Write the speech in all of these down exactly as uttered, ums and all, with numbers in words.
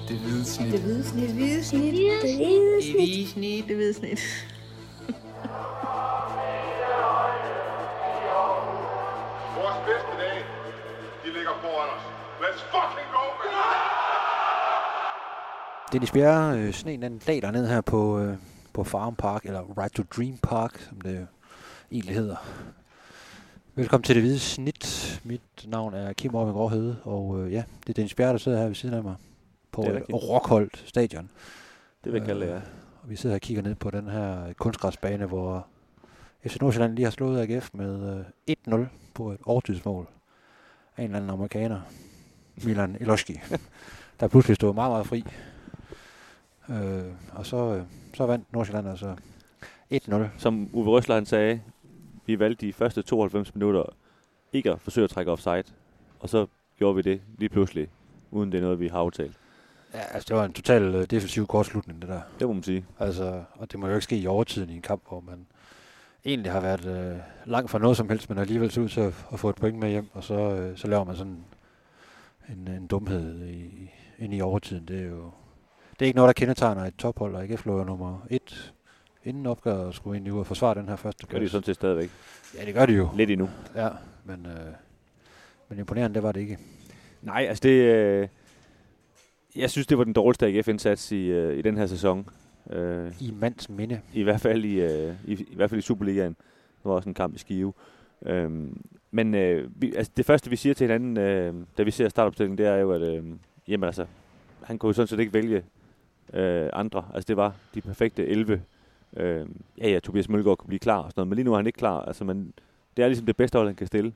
Det hvide snit. Det hvide snit. Det hvide snit. Det hvide snit. Det hvide snit. Vores bedste dage, de ligger foran os. Let's fucking go, man! Dennis Bjerre, øh, sneen den daler ned her på, øh, på Farm Park, eller Right to Dream Park, som det egentlig hedder. Velkommen til Det Hvide Snit. Mit navn er Kim Orving Råhede, og øh, ja, det er Dennis Bjerre, der sidder her ved siden af mig på Rockholt Stadion. Det vil jeg kalde det, ja. Og vi sidder og kigger ned på den her kunstgræsbane, hvor F C Nordsjælland lige har slået A G F med øh, et nul på et overtidsmål af en eller anden amerikaner, Milan Iloski, der pludselig stod meget, meget fri. Øh, og så, øh, så vandt Nordsjælland altså et nul. Som Uwe Røsler han sagde, vi valgte de første tooghalvfems minutter ikke at forsøge at trække offside, og så gjorde vi det lige pludselig, uden det er noget, vi har aftalt. Ja, altså det var en total uh, defensiv kortslutning, det der. Det må man sige. Altså, og det må jo ikke ske i overtiden i en kamp, hvor man egentlig har været uh, langt fra noget som helst, men alligevel så ud til at, at få et point med hjem, og så, uh, så laver man sådan en, en dumhed i, ind i overtiden. Det er jo det er ikke noget, der kendetegner et tophold, og A G F lå jo nummer et inden opgøret og skulle egentlig ud og forsvare den her første plads. Gør de sådan set stadigvæk? Ja, det gør de jo. Lidt endnu. Ja, men, øh, men imponerende, det var det ikke. Nej, altså det... Øh, jeg synes, det var den dårligste A G F-indsats i, øh, i den her sæson. Øh, I mands minde. I hvert fald i, øh, i, i, hvert fald i Superligaen. Det var også en kamp i Skive. Øh, men øh, vi, altså det første, vi siger til hinanden, øh, da vi ser startopstillingen, det er jo, at øh, jamen, altså, han kunne jo sådan set ikke vælge øh, andre. Altså det var de perfekte elleve. Øh, ja, ja, Tobias Mølgaard kunne blive klar og sådan noget, men lige nu er han ikke klar. Altså, man, det er ligesom det bedste hold, han kan stille.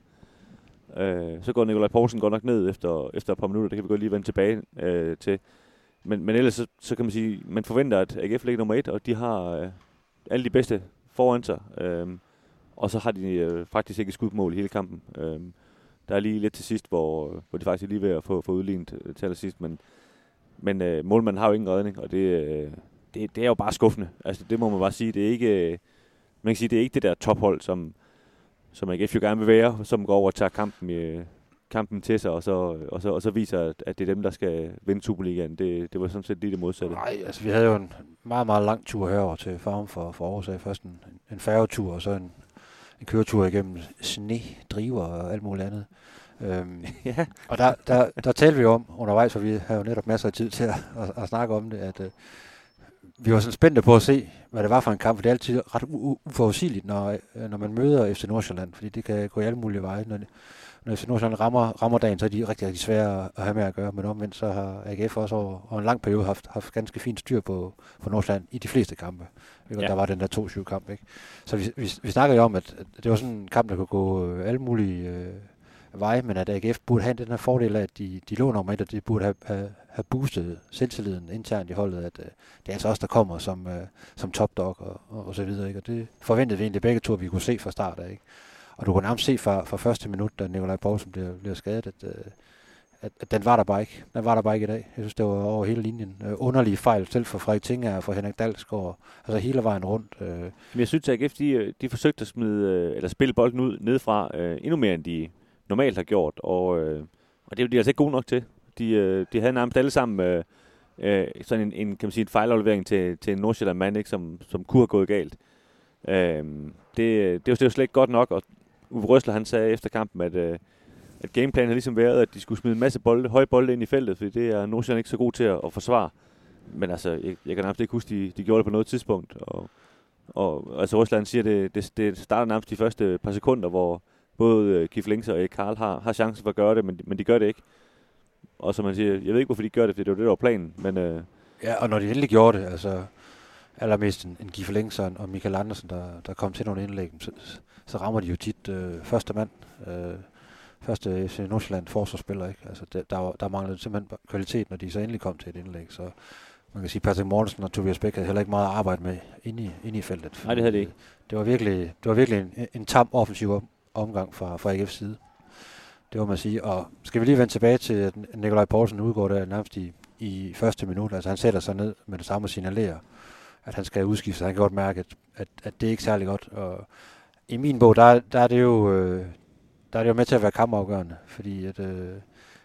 Øh, så går Nikolaj Poulsen godt nok ned efter, efter et par minutter, det kan vi godt lige vende tilbage øh, til. Men, men ellers så, så kan man sige, man forventer, at A G F ligger nummer et, og de har øh, alle de bedste foran sig. Øh, og så har de øh, faktisk ikke et skudmål i hele kampen. Øh, der er lige lidt til sidst, hvor, hvor de faktisk er lige ved at få, få udlignet øh, til allersidst, men, men øh, målmanden har jo ingen redning, og det, øh, det, det er jo bare skuffende. Altså det må man bare sige, det er ikke, øh, man kan sige, det er ikke det der tophold, som som A G F jo gerne vil være, som går over og tager kampen, i, kampen til sig, og så, og, så, og så viser, at, at det er dem, der skal vinde Superligaen. Det, det var sådan set lige det modsatte. Nej, altså vi havde jo en meget, meget lang tur herover til Farm for, for Aarhus af. Først en, en færgetur, og så en, en køretur igennem sne, driver og alt muligt andet. Øhm, ja. Og der, der, der talte vi om undervejs, for vi havde jo netop masser af tid til at, at, at snakke om det, at uh, vi var sådan spændte på at se, hvad det var for en kamp, for det er altid ret u- uforudsigeligt, når, når man møder F C Nordsjælland, fordi det kan gå i alle mulige veje. Når, når F C Nordsjælland rammer, rammer dagen, så er de rigtig, rigtig svære at have med at gøre, men omvendt så har A G F også over, over en lang periode haft, haft ganske fint styr på, på Nordsjælland i de fleste kampe. Ja. Der var den der to syv kamp, ikke? Så vi, vi, vi snakker jo om, at, at det var sådan en kamp, der kunne gå alle mulige øh, veje, men at A G F burde have den her fordel af, at de, de lå nummer et, og de burde have, have, have boostet selvtilliden internt i holdet, at uh, det er altså også der kommer som, uh, som topdog og, og, og så videre, ikke? Og det forventede vi egentlig begge to, at vi kunne se fra start af, ikke? Og du kunne nærmest se fra, fra første minut, da Nikolaj Poulsen blev, blev skadet, at, uh, at, at den var der bare ikke. Den var der bare ikke i dag. Jeg synes, det var over hele linjen. Uh, underlige fejl, selv for Frederik Tinger og for Henrik Dalsgaard, altså hele vejen rundt. Uh. Men jeg synes, at A G F, de, de forsøgte at smide, eller spille bolden ud nedefra, uh, endnu mere, end de normalt har gjort, og, uh, og det er de altså ikke gode nok til. De, øh, de havde nærmest alle sammen øh, øh, sådan en, en, kan man sige, en fejlaflevering til, til en Nordsjælland-mand, ikke, som, som kunne have gået galt. Øh, det, det var jo slet ikke godt nok, og Uwe Røsler, han sagde efter kampen, at, øh, at gameplanen havde ligesom været, at de skulle smide en masse bolde, høje bolde ind i feltet, fordi det er Nordsjælland ikke så god til at, at forsvare. Men altså, jeg, jeg kan nærmest ikke huske, de, de gjorde det på noget tidspunkt. Og, og altså Røsler, han siger, det, det, det starter nærmest de første par sekunder, hvor både Kif Links og Erik Karl har, har chancen for at gøre det, men, men de gør det ikke. Og som man siger, jeg ved ikke, hvorfor de gør det, fordi det var det, der var planen, men... Øh ja, og når de endelig gjorde det, altså allermest en, en Giffer Links og Michael Andersen, der, der kom til nogle indlæg, så, så rammer de jo tit øh, første mand, øh, første F C Nordsjælland forsvarsspiller, ikke? Altså det, der, der manglede simpelthen kvalitet, når de så endelig kom til et indlæg, så man kan sige, Patrick Mortensen og Tobias Bæk havde heller ikke meget at arbejde med inde i, inde i feltet. Nej, det havde de ikke. Det var virkelig, det var virkelig en, en tam offensiv omgang fra, fra A G F's side. Det må man sige. Og skal vi lige vende tilbage til, at Nikolaj Poulsen udgår der nærmest i, i første minut. Altså han sætter sig ned med det samme og signalerer, at han skal udskifte. Han kan godt mærke, at, at, at det er ikke særlig godt. Og i min bog, der, der, er det jo, øh, der er det jo med til at være kampafgørende. Fordi at, øh,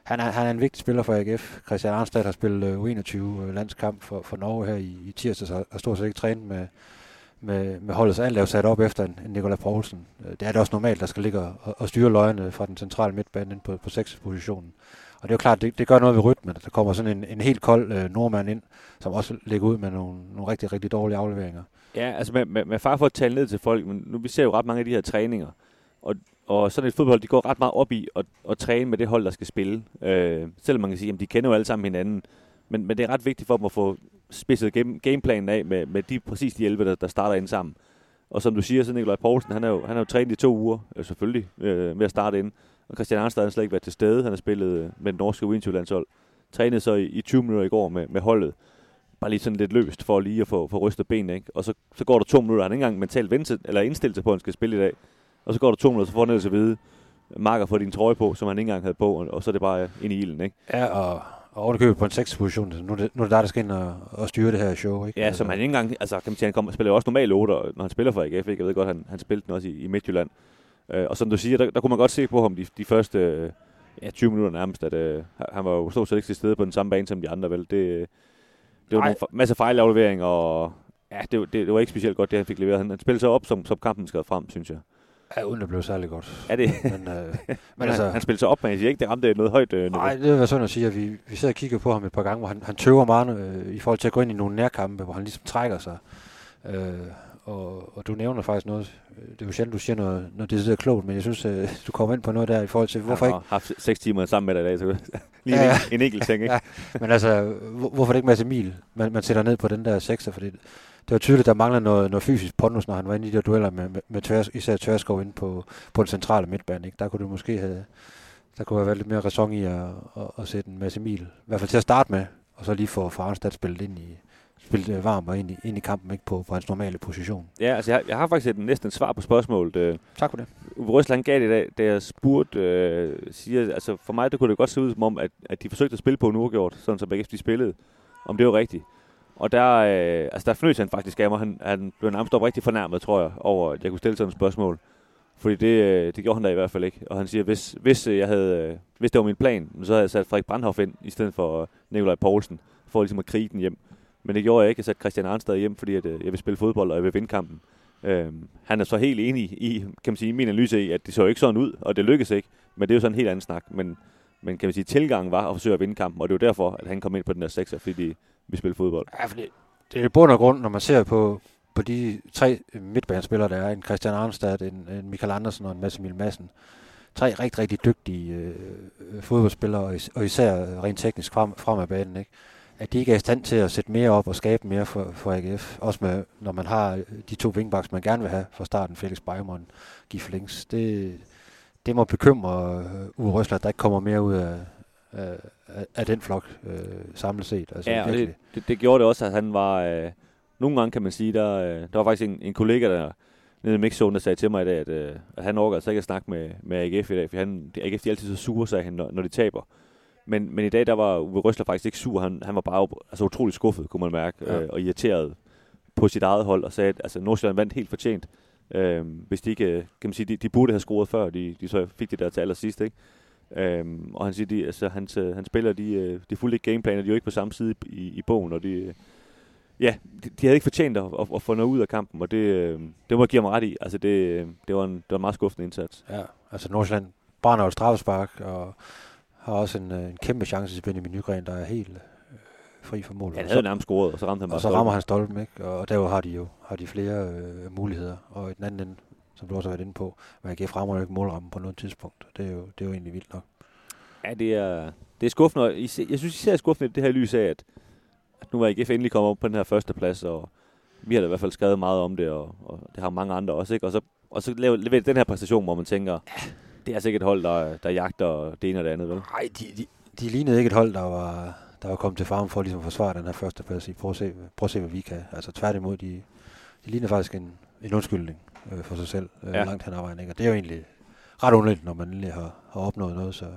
han, er, han er en vigtig spiller for A G F. Christian Arnstad har spillet øh, U enogtyve landskamp for, for Norge her i, i tirsdags, og har stort set ikke trænet med, med, med holdet, så alt er jo sat op efter en, en Nikolaj Poulsen. Det er det også normalt, der skal ligge og, og styre løjene fra den centrale midtbane ind på, på seks-positionen. Og det er jo klart, det, det gør noget ved rytmen. Der kommer sådan en, en helt kold øh, nordmand ind, som også ligger ud med nogle, nogle rigtig, rigtig dårlige afleveringer. Ja, altså med, med, med far for at tale ned til folk, men nu vi ser jo ret mange af de her træninger, og, og sådan et fodbold, de går ret meget op i at, at træne med det hold, der skal spille. Øh, selvom man kan sige, at de kender jo alle sammen hinanden, men, men det er ret vigtigt for dem at få spidset game, gameplanen af med, med de, præcis de elleve, der, der starter ind sammen. Og som du siger, så Nikolaj Poulsen, han har jo, han har jo trænet i to uger, øh, selvfølgelig, øh, med at starte ind. Og Christian Arnstad har slet ikke været til stede. Han har spillet med den norske U enogtyve-landshold. Trænede så i, i tyve minutter i går med, med holdet. Bare lige sådan lidt løst for lige at få, få rystet benene, ikke? Og så, så går der to minutter. Han er ikke engang mentalt ventet, eller indstillet sig på, at han skal spille i dag. Og så går der to minutter, så får han ellers at vide, marker får din trøje på, som han ikke engang havde på, og, og så er det bare ind i ilden, ikke? Ja, og, og ovenikøbet på en seks-position. Nu er det, nu er det der, der skal ind og, og styre det her show, ikke? Ja, altså, som han ikke engang, altså kan man sige, han kommer, spiller jo også normalt otte, når han spiller for A G F, ikke? Jeg ved godt, han, han spillede den også i, i Midtjylland. Uh, og som du siger, der, der kunne man godt se på ham de, de første uh, ja, tyve minutter nærmest, at uh, han var jo stort set ikke til stede på den samme bane som de andre, vel? Det, det var en masse fejlafleveringer, og ja, det, det, det var ikke specielt godt, det han fik leveret. Han, han spillede så op, som, som kampen skrev frem, synes jeg. Ja, uden at blive særlig godt. Ja, det. Men, øh, men, men altså, han, han spillede så op, men jeg siger ikke, det ramte noget højt øh, niveau. Nej, det var sådan at sige, at vi, vi sidder og kigger på ham et par gange, hvor han, han tøver meget øh, i forhold til at gå ind i nogle nærkampe, hvor han ligesom trækker sig. Øh, og, og du nævner faktisk noget, det er jo sjældent, du siger noget, noget det er klogt, men jeg synes, øh, du kommer ind på noget der i forhold til, hvorfor ikke... Jeg har haft seks timer sammen med dig i dag, så lige ja, ja. en, en enkelt ting, ikke? Ja, men altså, hvor, hvorfor det ikke Mads Emil, man, man sætter ned på den der sekser, fordi det, det var tydeligt, der mangler noget, noget fysisk pondus, når han var inde i de der dueller med, med, med tværs, især Tverskov inde på, på den centrale midtbane, ikke? Der kunne du måske have, der kunne have været lidt mere ræson i at, at, at sætte en Mads Emil, i hvert fald til at starte med, og så lige få Arnstad spillet ind i, spillet varmt og ind i, ind i kampen, ikke på, på hans normale position. Ja, altså jeg, jeg har faktisk et, næsten et svar på spørgsmålet. Tak for det. Uwe Røsland gav det i dag, da jeg spurgte, øh, siger, altså for mig, der kunne det godt se ud som om, at, at de forsøgte at spille på en uafgjort, sådan som A G F de spillede, om det var rigtigt. Og der, øh, altså der fornøjede han faktisk af mig. Han, han blev nærmest rigtig fornærmet, tror jeg, over at jeg kunne stille sådan et spørgsmål. Fordi det, det gjorde han da i hvert fald ikke. Og han siger, hvis, hvis, jeg havde, hvis det var min plan, så havde jeg sat Frederik Brandhoff ind, i stedet for Nikolaj Poulsen, for ligesom at krige den hjem. Men det gjorde jeg ikke. Jeg satte Christian Arnstad hjem, fordi at, jeg vil spille fodbold, og jeg vil vinde kampen. Øhm, han er så helt enig i, kan man sige, i min analyse i, at det så ikke sådan ud, og det lykkedes ikke. Men det er jo sådan en helt anden snak. Men, men kan man sige, tilgangen var at forsøge at vinde kampen, og det er jo derfor, at han kom ind på den der sekser, fordi vi spiller fodbold. Ja, fordi det er i bund og grund, når man ser på, på de tre midtbanespillere, der er, en Christian Arnstad, en, en Michael Andersen og en Mads Emil Madsen. Tre rigtig, rigtig dygtige øh, fodboldspillere, og, is- og især rent teknisk frem, frem af banen, ikke? At de ikke er i stand til at sætte mere op og skabe mere for, for A G F. Også med, når man har de to wingbacks, man gerne vil have fra starten, Felix Beijmon, Gif Links. Det, det må bekymre Uwe Røsler, at der ikke kommer mere ud af, af, af den flok øh, samlet set. Altså, ja, og det, det, det gjorde det også, at han var... Øh, nogle gange kan man sige, der, øh, der var faktisk en, en kollega, der nede i mixzone, der sagde til mig i dag, at, øh, at han orker altså ikke at snakke med, med A G F i dag, for han, A G F de er altid så sure, sagde han, når, når de taber. Men, men i dag, der var Uwe Røsler faktisk ikke sur. Han, han var bare altså, utrolig skuffet, kunne man mærke, ja. øh, og irriteret på sit eget hold, og sagde, at altså, Nordsjælland vandt helt fortjent. Øh, hvis de ikke, kan man sige, de, de burde have scoret før, de, de så fik det der til allersidst, ikke? Øh, og han siger, de, altså, hans, hans spillere, de, de fulgte ikke gameplaner, de er jo ikke på samme side i, i bogen, og de, ja, de, de havde ikke fortjent at, at, at få noget ud af kampen, og det, det må jeg give mig ret i. Altså, det, det, var en, det var en meget skuffende indsats. Ja, altså Nordsjælland brænder jo et straffespark, og har også en, en kæmpe chance til Benjamin Nygren, der er helt øh, fri for mål. Ja, han havde nærmest scoret, og så ramte han bare Og så rammer han stolpen, ikke? Og derudover har de jo har de flere øh, muligheder. Og i den anden ende, som du også har været inde på, men A G F rammer jo ikke målrammen på noget tidspunkt. Det er jo, det er jo egentlig vildt nok. Ja, det er, det er skuffende. Jeg synes især skuffende det her lys af, at, at nu var A G F endelig kommet op på den her første plads, og vi har da i hvert fald skrevet meget om det, og, og det har mange andre også, ikke? Og så, og så leverer den her præstation, hvor man tænker... Det er altså ikke et hold, der, der jagter det ene og det andet, vel? Nej, de, de, de lignede ikke et hold, der var, der var kommet til farm for ligesom at forsvare den her første plads i. Prøv at se, prøv at se hvad vi kan. Altså tværtimod, de, de ligner faktisk en, en undskyldning øh, for sig selv øh, ja. langt hen ad vejen. Ikke? Og det er jo egentlig ret underligt, når man endelig har, har opnået noget så,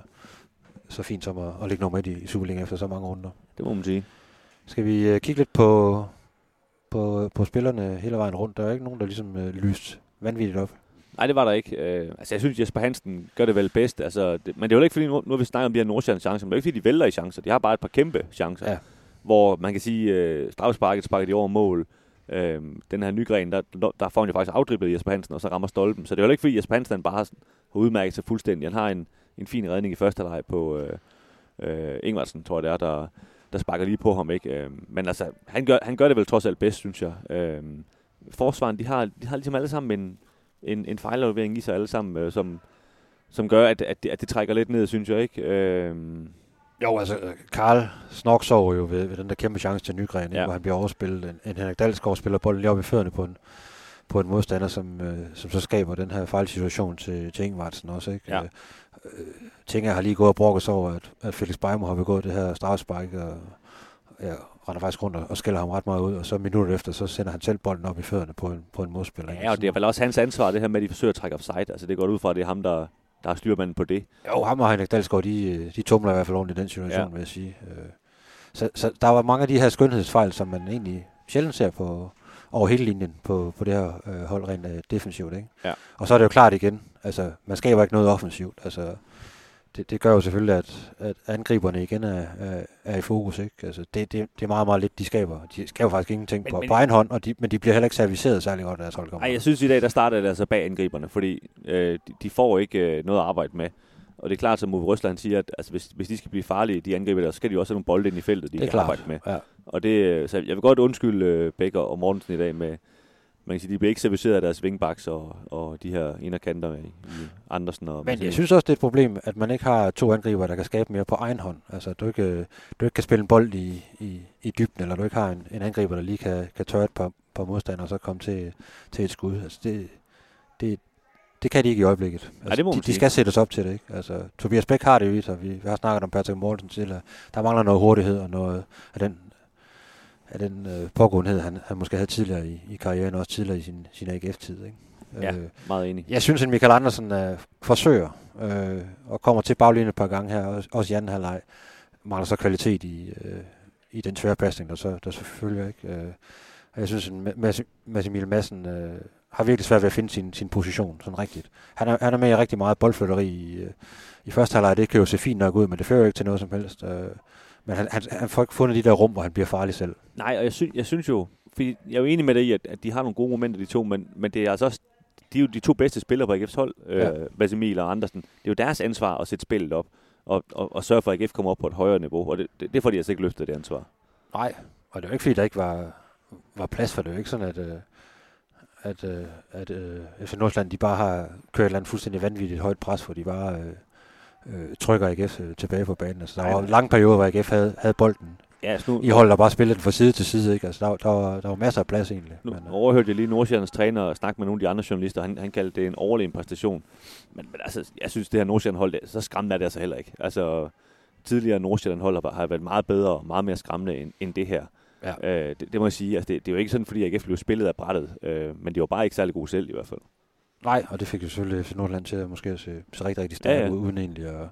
så fint som at, at ligge nummer et i, i Superligaen efter så mange runder. Det må man sige. Skal vi øh, kigge lidt på, på, på spillerne hele vejen rundt? Der er ikke nogen, der ligesom øh, lyst vanvittigt op. Nej, det var der ikke. Øh, altså, jeg synes, Jesper Hansen gør det vel bedst. Altså, det, men det er jo ikke fordi, nu, nu har vi snakket om de her Nordsjællands chancer, men det er ikke fordi, de vælter i chancer. De har bare et par kæmpe chancer, ja. Hvor man kan sige, øh, straffesparket sparker de over mål. Øh, den her Nygren, der, der får han jo faktisk afdriblet Jesper Hansen, og så rammer stolpen. Så det er jo ikke fordi, Jesper Hansen bare har udmærket sig fuldstændig. Han har en, en fin redning i første halvleg på øh, øh, Ingvartsen, tror jeg det er, der, der sparker lige på ham, ikke? Øh, men altså, han gør, han gør det vel trods alt bedst, synes jeg. Øh, forsvaren, de har, de har ligesom alle sammen en en, en fejlaflevering i sig alle sammen, øh, som, som gør, at, at, det, at det trækker lidt ned, synes jeg, ikke? Øhm. Jo, altså, Karl Snork sover jo ved, ved den der kæmpe chance til Nygren, ja. Hvor han bliver overspillet. En, en Henrik Dalsgaard spiller bolden lige op i fødderne på en, på en modstander, som, øh, som så skaber den her fejlsituation til, til Ingvartsen også, ikke? Ja. Øh, Tinger har lige gået og brokket sig over, at, at Felix Beimer har begået det her straffespark, og ja, render faktisk rundt og skælder ham ret meget ud, og så minutter efter, så sender han selv bolden op i fødderne på en, på en modspiller. Ja, og det er vel også hans ansvar, det her med, at de forsøger at trække offside. Altså, det går ud fra, at det er ham, der, der er styrmanden på det. Jo, ham og Henrik Dalsgaard, de, de tumler i hvert fald rundt i den situation, ja. Vil jeg sige. Så, så der var mange af de her skønhedsfejl, som man egentlig sjældent ser på, over hele linjen på, på det her øh, hold rent øh, defensivt, ikke? Ja. Og så er det jo klart igen, altså, man skaber ikke noget offensivt, altså, Det, det gør jo selvfølgelig, at, at angriberne igen er, er, er i fokus, ikke? Altså, det, det, det er meget, meget lidt, de skaber. De skaber faktisk ingenting men, på, men, på egen hånd, og de, men de bliver heller ikke serviceret særlig godt, deres hold kommer. Nej, jeg synes i dag, der starter det altså bag angriberne, fordi øh, de, de får ikke øh, noget at arbejde med. Og det er klart, som Uwe Røsland siger, at altså, hvis, hvis de skal blive farlige, de angriber der, så skal de også have nogle bolde ind i feltet, de kan klart arbejde med. Ja. Og det, så jeg vil godt undskylde øh, Becker og Mortensen i dag med, man kan sige, de bliver ikke serviceret af deres wingbacks og, og de her inderkanter i, i Andersen. Og men jeg synes også, det er et problem, at man ikke har to angriber, der kan skabe mere på egen hånd. Altså, du ikke, du ikke kan spille en bold i, i, i dybden, eller du ikke har en, en angriber, der lige kan, kan tørre et par, par modstandere og så komme til, til et skud. Altså, det, det, det kan de ikke i øjeblikket. Altså, ja, de, de skal sættes op til det, ikke? Altså, Tobias Bæk har det jo i sig. Vi, vi har snakket om Patrick Mortensen til, at der mangler noget hurtighed og noget af den af den øh, pågåenhed, han, han måske havde tidligere i, i karrieren, også tidligere i sin, sin A G F-tid. Ikke? Ja, øh, meget enig. Jeg synes, at Michael Andersen øh, forsøger øh, og kommer til baglinjen et par gange her, også, også i anden halvleg. Mangler så kvalitet i, øh, i den tværpasning, der så der selvfølgelig ikke. Øh, jeg synes, at Mads Emil Madsen øh, har virkelig svært ved at finde sin, sin position sådan rigtigt. Han er, han er med i rigtig meget boldflytteri i, øh, i første halvleg. Det kan jo se fint nok ud, men det fører jo ikke til noget som helst. Øh, Men han, han, han får ikke fundet de der rum, hvor han bliver farlig selv. Nej, og jeg, sy- jeg synes jo, fordi jeg er jo enig med dig i, at, at de har nogle gode momenter, de to, men, men det er altså også, de er jo de to bedste spillere på A G F's hold, ja. øh, Vasimil og Andersen. Det er jo deres ansvar at sætte spillet op, og, og, og sørge for, at A G F kommer op på et højere niveau, og det, det, det får de altså ikke løftet, det ansvar. Nej, og det er jo ikke, fordi der ikke var, var plads for det. Det er jo ikke sådan, at, at, at, at, at F C Nordsjælland, de bare har kørt et eller andet fuldstændig vanvittigt højt pres, hvor de bare øh, trykker A G F tilbage på banen. Altså, der var en lang periode, hvor A G F havde, havde bolden ja, nu, i holdet, der bare spillede den fra side til side. Ikke? Altså, der, der, var, der var masser af plads egentlig. Nu men, overhørte jeg lige Nordsjællands træner og snakke med nogle af de andre journalister. Han, han kaldte det en overlegen præstation. Men, men altså, jeg synes, det her Nordsjælland hold, så skræmmende er det altså heller ikke. Altså, tidligere Nordsjælland hold har, har været meget bedre og meget mere skræmmende end, end det her. Ja. Øh, det, det må jeg sige. Altså, det, det er jo ikke sådan, fordi A G F blev spillet af brættet. Øh, men det var bare ikke særlig gode selv i hvert fald. Nej, og det fik jo selvfølgelig F C Nordsjælland til at måske se, se rigtig, rigtig stærkt ja, ja. ud, uden egentlig at,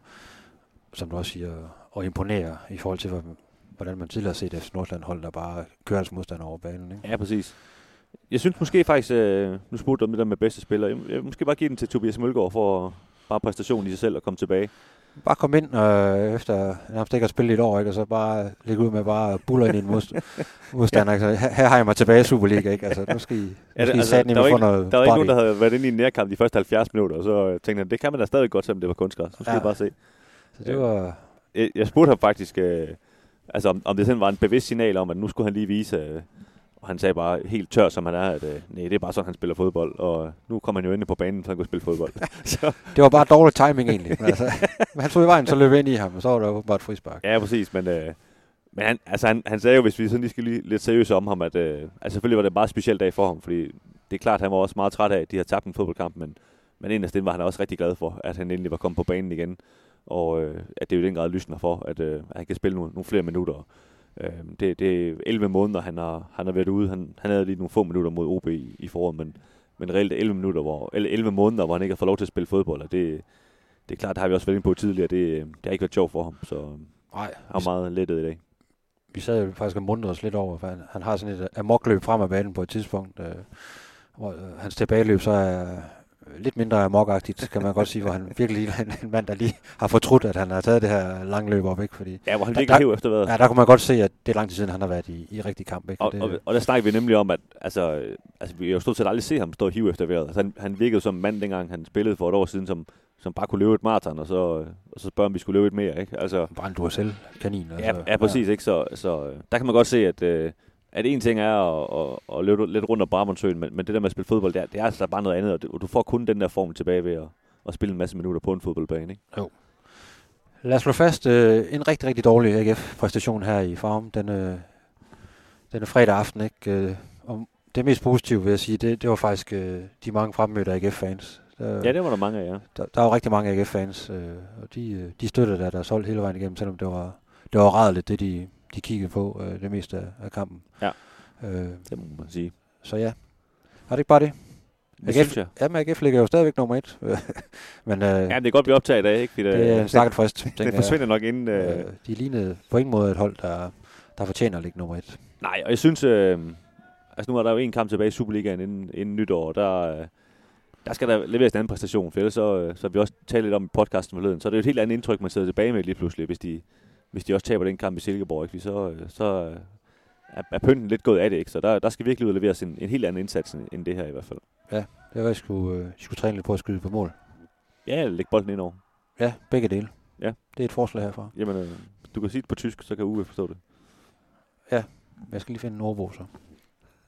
som du også siger, at imponere i forhold til, hvordan man tidligere har set F C Nordsjælland hold, der bare kører hans modstander over banen. Ikke? Ja, præcis. Jeg synes måske faktisk, øh, nu spurgte du om det der med bedste spiller, jeg, jeg måske bare give den til Tobias Mølgaard for bare præstationen i sig selv og komme tilbage. Bare komme ind øh, efter nærmest ikke at spille et år, ikke? Og så bare ligge ud med bare buller ind i en modst- modstander. ja. her, her har jeg mig tilbage i Superliga, ikke? Altså, nu skal I, ja, det, altså, der var, ikke, noget der var ikke nogen, der havde været inde i en nærkamp de første halvfjerds minutter, og så tænkte jeg, det kan man da stadig godt, selvom det var kunstgræs. Så skal ja. bare se. Så det var... Jeg, jeg spurgte ham faktisk, øh, altså om, om det sådan var en bevidst signal om, at nu skulle han lige vise, øh, og han sagde bare helt tør, som han er, at øh, nej, det er bare sådan, han spiller fodbold, og nu kommer han jo ind på banen, så han kunne spille fodbold. så. Det var bare dårlig timing egentlig. Men altså, han tog i vejen, så løb ind i ham, og så var der bare et frispark. Ja, præcis, men, øh, men han, altså, han, han sagde jo, hvis vi sådan lige skal lige lidt seriøse om ham, at øh, altså, selvfølgelig var det en meget speciel dag for ham, fordi det er klart, han var også meget træt af, at de havde tabt en fodboldkamp, men, men inderst inde var han også rigtig glad for, at han endelig var kommet på banen igen. Og øh, at det jo i den grad lysner for, at, øh, at han kan spille nogle, nogle flere minutter. Øh, det, det er elleve måneder, han har, han har været ude. Han, han havde lige nogle få minutter mod O B i, i foråret, men, men reelt elleve minutter, hvor, eller elleve måneder, hvor han ikke har fået lov til at spille fodbold. Og det, det er klart, det har vi også været inde på tidligere. Det, det har ikke været sjovt for ham, så Nej, han er meget lettet i dag. Vi sad jo faktisk og mundrede os lidt over, for han, han har sådan et amokløb frem af banen på et tidspunkt, øh, hvor øh, hans tilbageløb så er lidt mindre amokagtigt, kan man godt sige, hvor han virkelig ligner en, en mand, der lige har fortrudt, at han har taget det her lange løb op, ikke? Fordi Ja, hvor han der- virkelig der- hæv efter vejret. ja, der kunne man godt se, at det er lang tid siden, han har været i, i rigtig kamp, ikke? Og, det, og, og der snakker vi nemlig om, at altså, øh, altså, vi har jo stort set aldrig set ham stå og hive efter vejret. Altså, han, han virkede som en mand, dengang han spillede for et år siden, som, som bare kunne løbe et maraton, og så, øh, og så spørge, om vi skulle løbe et mere. Ikke? Altså, Brand Duracell-kanin. ja, ja, præcis. Ikke? Så, så øh, der kan man godt se, at, øh, at en ting er at, at, at løbe lidt rundt om Brabrandssøen, men, men det der med at spille fodbold, det er, det er altså bare noget andet, og, det, og du får kun den der form tilbage ved at, at spille en masse minutter på en fodboldbane. Ikke? Jo. Lad os slå fast, øh, en rigtig, rigtig dårlig A G F-præstation her i Farum, den, øh, den er fredag aften, ikke? Øh, og det mest positive, vil jeg sige, det, det var faktisk øh, de mange fremmødte A G F-fans. Der, Ja, det var der mange af, ja. der, der er jo rigtig mange A G F-fans, øh, og de, øh, de støttede der, der er solgt hele vejen igennem, selvom det var, det var rædeligt, det de, de kiggede på øh, det meste af, af kampen. Ja. Øh, Det må man sige. så ja, var det ikke bare det? Det A G F, synes jeg. ja, men A G F ligger jo stadigvæk nummer et. men øh, Ja, det er godt, vi optager i dag, ikke? Fordi det er en stakket frist, det, tænker det jeg. forsvinder nok inden... Øh, Øh, de lignede på ingen måde et hold, der, der fortjener at ligge nummer et. Nej, og jeg synes, øh, altså nu er der jo en kamp tilbage i Superligaen inden, inden nytår, og der, øh, der skal der leveres en anden præstation, for ellers så, øh, så vi også talt lidt om i podcasten forleden, så er det jo et helt andet indtryk, man sidder tilbage med lige pludselig, hvis de, hvis de også taber den kamp i Silkeborg, ikke? Fordi så, øh, så øh, er, er pynten lidt gået af det, ikke? Så der, der skal virkelig ud og leveres en, en helt anden indsats end, end det her i hvert fald. Det var, at jeg skulle, øh, skulle træne lidt på at skyde på mål. Ja, læg bolden ind over. Ja, begge dele. Ja. Det er et forslag herfra. Jamen, øh, du kan sige det på tysk, så kan Uwe forstå det. Jeg skal lige finde en ordbog så.